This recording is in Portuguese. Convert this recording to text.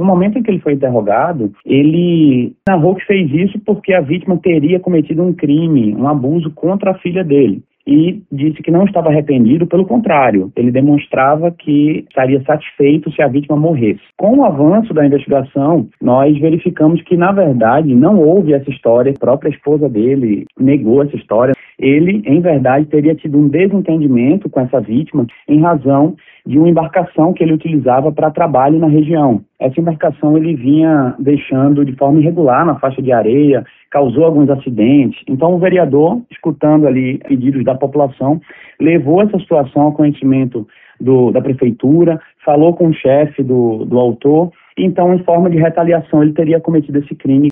momento em que ele foi interrogado, ele narrou que fez isso porque a vítima teria cometido um crime, um abuso contra a filha dele. E disse que não estava arrependido, pelo contrário, ele demonstrava que estaria satisfeito se a vítima morresse. Com o avanço da investigação, nós verificamos que, na verdade, não houve essa história, a própria esposa dele negou essa história. Ele, em verdade, teria tido um desentendimento com essa vítima em razão de uma embarcação que ele utilizava para trabalho na região. Essa embarcação ele vinha deixando de forma irregular na faixa de areia, causou alguns acidentes. Então o vereador, escutando ali pedidos da população, levou essa situação ao conhecimento da prefeitura, falou com o chefe do autor, e então, em forma de retaliação, ele teria cometido esse crime.